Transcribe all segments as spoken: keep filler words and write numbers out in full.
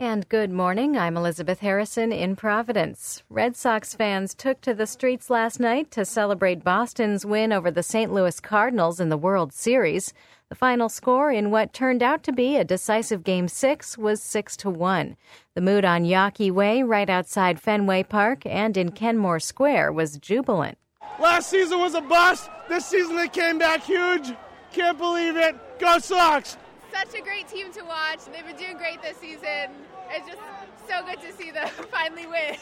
And good morning, I'm Elizabeth Harrison in Providence. Red Sox fans took to the streets last night to celebrate Boston's win over the Saint Louis Cardinals in the World Series. The final score in what turned out to be a decisive Game six was six to one. The mood on Yawkey Way, right outside Fenway Park, and in Kenmore Square was jubilant. Last season was a bust. This season they came back huge. Can't believe it. Go Sox! Such a great team to watch. They've been doing great this season. It's just so good to see them finally win.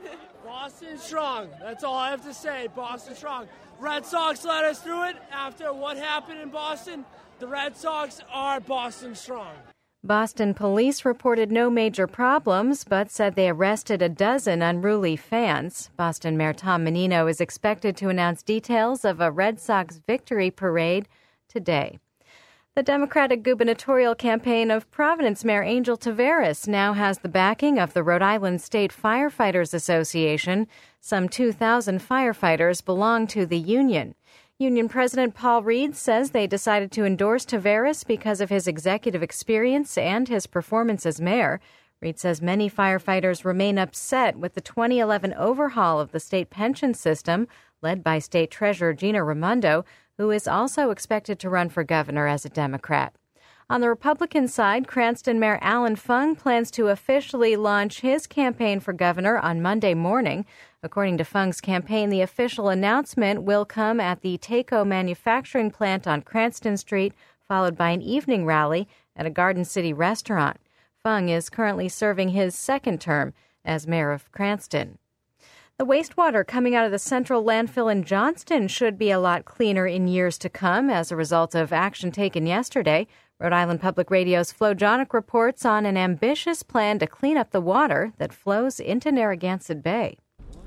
Boston strong. That's all I have to say. Boston strong. Red Sox led us through it after what happened in Boston. The Red Sox are Boston strong. Boston police reported no major problems, but said they arrested a dozen unruly fans. Boston Mayor Tom Menino is expected to announce details of a Red Sox victory parade today. The Democratic gubernatorial campaign of Providence Mayor Angel Taveras now has the backing of the Rhode Island State Firefighters Association. Some two thousand firefighters belong to the union. Union President Paul Reed says they decided to endorse Taveras because of his executive experience and his performance as mayor. Reed says many firefighters remain upset with the twenty eleven overhaul of the state pension system, led by State Treasurer Gina Raimondo, who is also expected to run for governor as a Democrat. On the Republican side, Cranston Mayor Alan Fung plans to officially launch his campaign for governor on Monday morning. According to Fung's campaign, the official announcement will come at the Taco manufacturing plant on Cranston Street, followed by an evening rally at a Garden City restaurant. Fung is currently serving his second term as mayor of Cranston. The wastewater coming out of the central landfill in Johnston should be a lot cleaner in years to come as a result of action taken yesterday. Rhode Island Public Radio's Flo Jonick reports on an ambitious plan to clean up the water that flows into Narragansett Bay.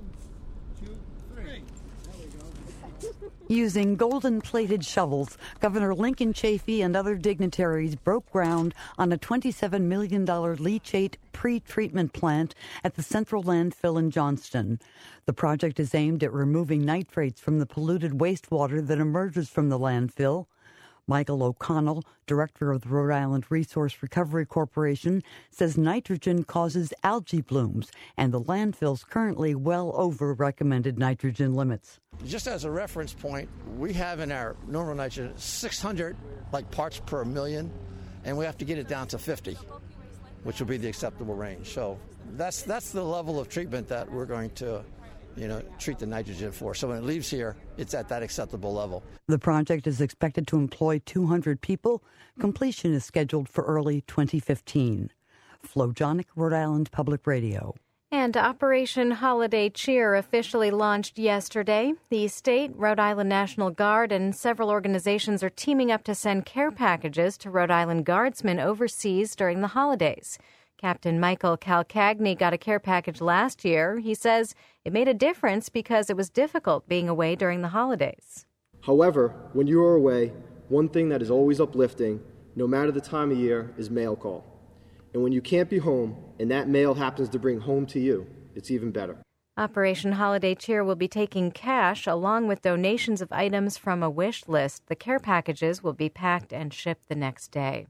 Using golden-plated shovels, Governor Lincoln Chafee and other dignitaries broke ground on a twenty-seven million dollars leachate pre-treatment plant at the central landfill in Johnston. The project is aimed at removing nitrates from the polluted wastewater that emerges from the landfill. Michael O'Connell, director of the Rhode Island Resource Recovery Corporation, says nitrogen causes algae blooms, and the landfill's currently well over recommended nitrogen limits. Just as a reference point, we have in our normal nitrogen six hundred like parts per million, and we have to get it down to fifty, which will be the acceptable range. So that's that's the level of treatment that we're going to you know, treat the nitrogen for. So when it leaves here, it's at that acceptable level. The project is expected to employ two hundred people. Completion is scheduled for early twenty fifteen. Flo Jonick, Rhode Island Public Radio. And Operation Holiday Cheer officially launched yesterday. The state, Rhode Island National Guard, and several organizations are teaming up to send care packages to Rhode Island Guardsmen overseas during the holidays. Captain Michael Calcagni got a care package last year. He says it made a difference because it was difficult being away during the holidays. However, when you are away, one thing that is always uplifting, no matter the time of year, is mail call. And when you can't be home and that mail happens to bring home to you, it's even better. Operation Holiday Cheer will be taking cash along with donations of items from a wish list. The care packages will be packed and shipped the next day.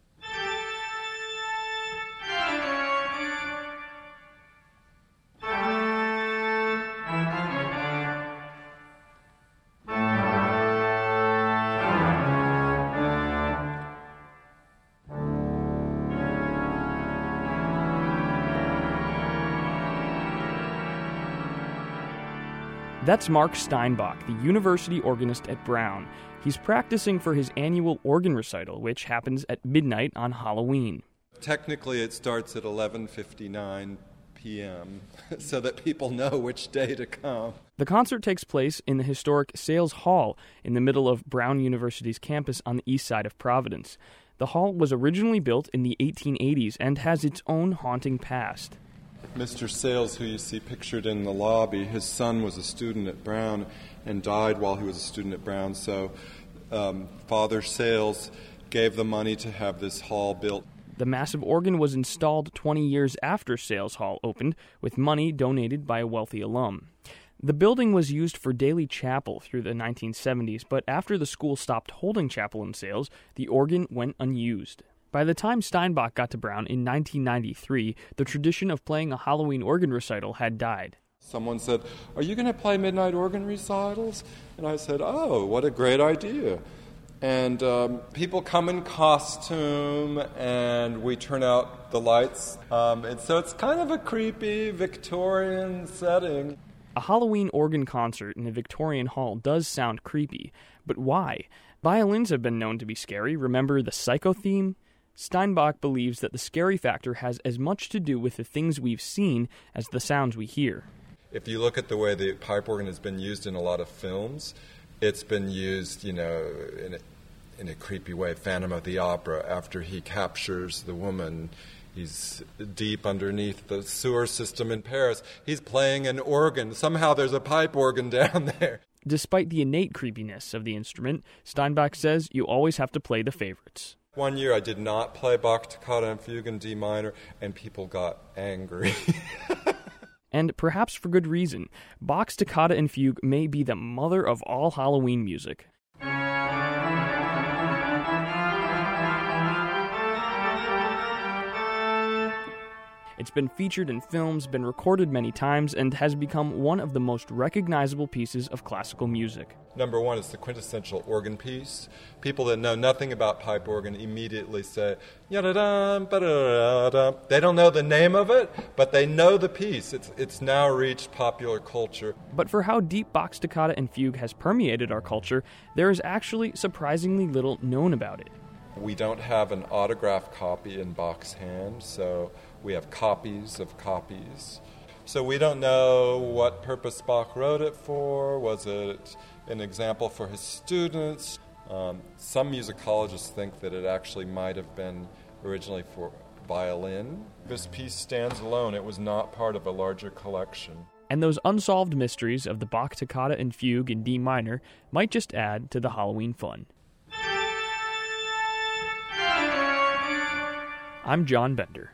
That's Mark Steinbach, the university organist at Brown. He's practicing for his annual organ recital, which happens at midnight on Halloween. Technically, it starts at eleven fifty-nine p.m. so that people know which day to come. The concert takes place in the historic Sales Hall in the middle of Brown University's campus on the east side of Providence. The hall was originally built in the eighteen eighties and has its own haunting past. Mister Sales, who you see pictured in the lobby, his son was a student at Brown and died while he was a student at Brown. So um, Father Sales gave the money to have this hall built. The massive organ was installed twenty years after Sales Hall opened, with money donated by a wealthy alum. The building was used for daily chapel through the nineteen seventies, but after the school stopped holding chapel in Sales, the organ went unused. By the time Steinbach got to Brown in nineteen ninety-three, the tradition of playing a Halloween organ recital had died. Someone said, "Are you going to play midnight organ recitals?" And I said, "Oh, what a great idea." And um, people come in costume, and we turn out the lights. Um, and so it's kind of a creepy Victorian setting. A Halloween organ concert in a Victorian hall does sound creepy, but why? Violins have been known to be scary. Remember the Psycho theme? Steinbach believes that the scary factor has as much to do with the things we've seen as the sounds we hear. If you look at the way the pipe organ has been used in a lot of films, it's been used, you know, in a, in a creepy way. Phantom of the Opera, after he captures the woman, he's deep underneath the sewer system in Paris. He's playing an organ. Somehow there's a pipe organ down there. Despite the innate creepiness of the instrument, Steinbach says you always have to play the favorites. One year I did not play Bach Toccata and Fugue in D minor, and people got angry. And perhaps for good reason. Bach's Toccata and Fugue may be the mother of all Halloween music. It's been featured in films, been recorded many times, and has become one of the most recognizable pieces of classical music. Number one, it's the quintessential organ piece. People that know nothing about pipe organ immediately say, ya-da-dum, ba-da-da-dum. They don't know the name of it, but they know the piece. It's, it's now reached popular culture. But for how deep Bach's Toccata and Fugue has permeated our culture, there is actually surprisingly little known about it. We don't have an autographed copy in Bach's hand, so we have copies of copies. So we don't know what purpose Bach wrote it for. Was it an example for his students? Um, some musicologists think that it actually might have been originally for violin. This piece stands alone. It was not part of a larger collection. And those unsolved mysteries of the Bach Toccata and Fugue in D minor might just add to the Halloween fun. I'm John Bender.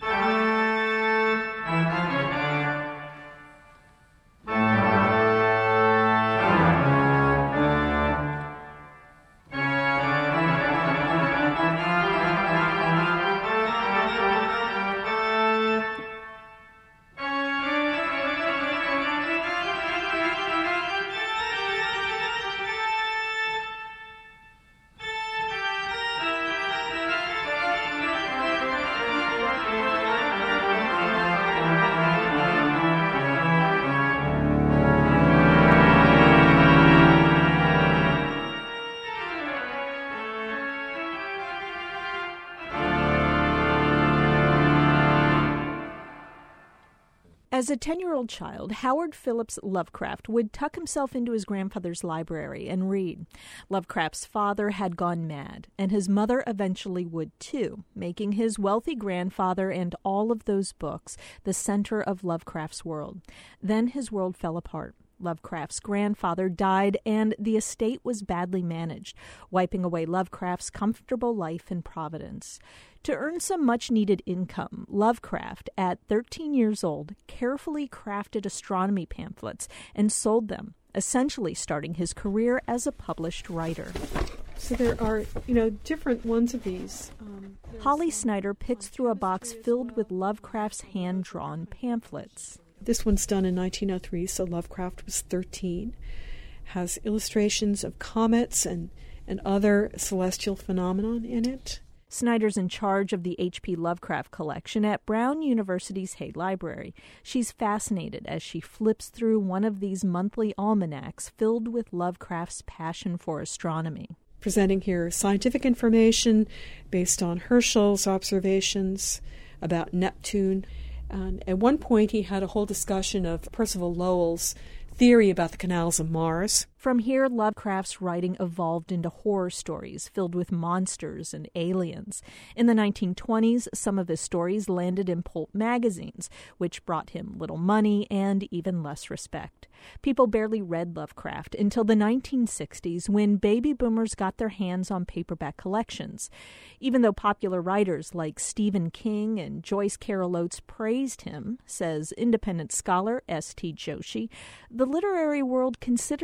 As a ten-year-old child, Howard Phillips Lovecraft would tuck himself into his grandfather's library and read. Lovecraft's father had gone mad, and his mother eventually would too, making his wealthy grandfather and all of those books the center of Lovecraft's world. Then his world fell apart. Lovecraft's grandfather died, and the estate was badly managed, wiping away Lovecraft's comfortable life in Providence. To earn some much-needed income, Lovecraft, at thirteen years old, carefully crafted astronomy pamphlets and sold them, essentially starting his career as a published writer. So there are, you know, different ones of these. Um, Holly Snyder picks through a box filled with Lovecraft's hand-drawn pamphlets. This one's done in nineteen oh three, so Lovecraft was thirteen. Has illustrations of comets and, and other celestial phenomenon in it. Snyder's in charge of the H P Lovecraft collection at Brown University's Hay Library. She's fascinated as she flips through one of these monthly almanacs filled with Lovecraft's passion for astronomy. Presenting here scientific information based on Herschel's observations about Neptune. And at one point, he had a whole discussion of Percival Lowell's theory about the canals of Mars. From here, Lovecraft's writing evolved into horror stories filled with monsters and aliens. In the nineteen twenties, some of his stories landed in pulp magazines, which brought him little money and even less respect. People barely read Lovecraft until the nineteen sixties, when baby boomers got their hands on paperback collections. Even though popular writers like Stephen King and Joyce Carol Oates praised him, says independent scholar S T Joshi, the literary world considered Lovecraft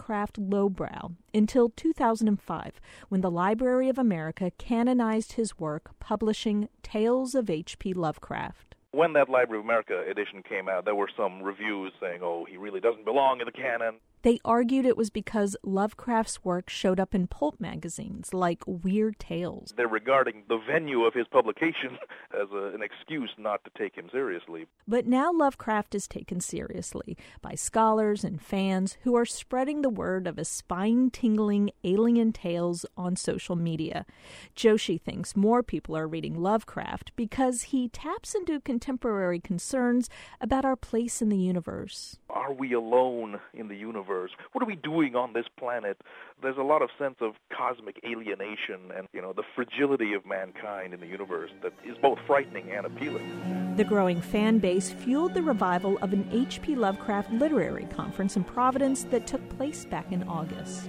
Lovecraft lowbrow until two thousand five, when the Library of America canonized his work, publishing Tales of H P Lovecraft. When that Library of America edition came out, there were some reviews saying, oh, he really doesn't belong in the canon. They argued it was because Lovecraft's work showed up in pulp magazines like Weird Tales. They're regarding the venue of his publication as a, an excuse not to take him seriously. But now Lovecraft is taken seriously by scholars and fans who are spreading the word of his spine-tingling alien tales on social media. Joshi thinks more people are reading Lovecraft because he taps into contemporary concerns about our place in the universe. Are we alone in the universe? What are we doing on this planet? There's a lot of sense of cosmic alienation and, you know, the fragility of mankind in the universe that is both frightening and appealing. The growing fan base fueled the revival of an H P Lovecraft literary conference in Providence that took place back in August.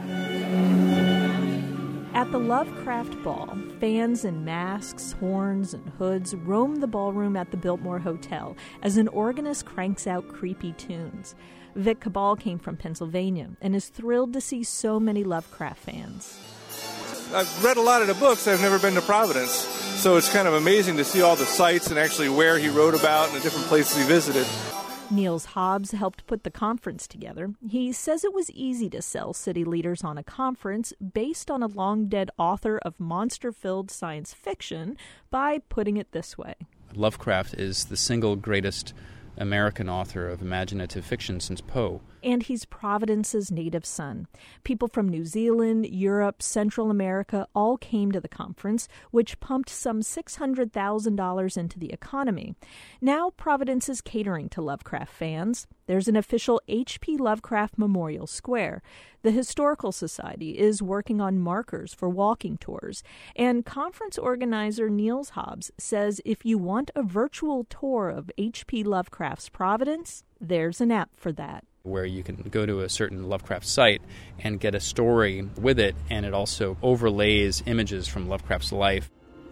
At the Lovecraft Ball, fans in masks, horns, and hoods roam the ballroom at the Biltmore Hotel as an organist cranks out creepy tunes. Vic Cabal came from Pennsylvania and is thrilled to see so many Lovecraft fans. I've read a lot of the books. I've never been to Providence, so it's kind of amazing to see all the sites and actually where he wrote about and the different places he visited. Niels Hobbs helped put the conference together. He says it was easy to sell city leaders on a conference based on a long-dead author of monster-filled science fiction by putting it this way. Lovecraft is the single greatest American author of imaginative fiction since Poe. And he's Providence's native son. People from New Zealand, Europe, Central America all came to the conference, which pumped some six hundred thousand dollars into the economy. Now Providence is catering to Lovecraft fans. There's an official H P Lovecraft Memorial Square. The Historical Society is working on markers for walking tours. And conference organizer Niels Hobbs says if you want a virtual tour of H P Lovecraft's Providence, there's an app for that, where you can go to a certain Lovecraft site and get a story with it, and it also overlays images from Lovecraft's life.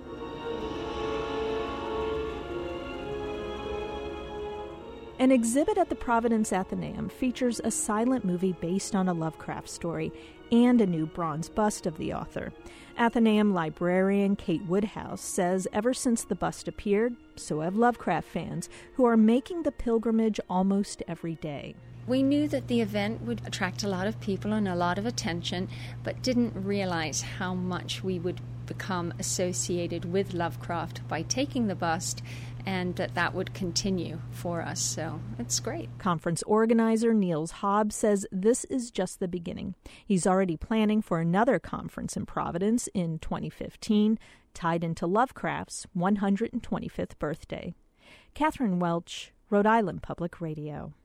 An exhibit at the Providence Athenaeum features a silent movie based on a Lovecraft story and a new bronze bust of the author. Athenaeum librarian Kate Woodhouse says ever since the bust appeared, so have Lovecraft fans who are making the pilgrimage almost every day. We knew that the event would attract a lot of people and a lot of attention, but didn't realize how much we would become associated with Lovecraft by taking the bust, and that that would continue for us. So it's great. Conference organizer Niels Hobbs says this is just the beginning. He's already planning for another conference in Providence in twenty fifteen, tied into Lovecraft's one hundred twenty-fifth birthday. Catherine Welch, Rhode Island Public Radio.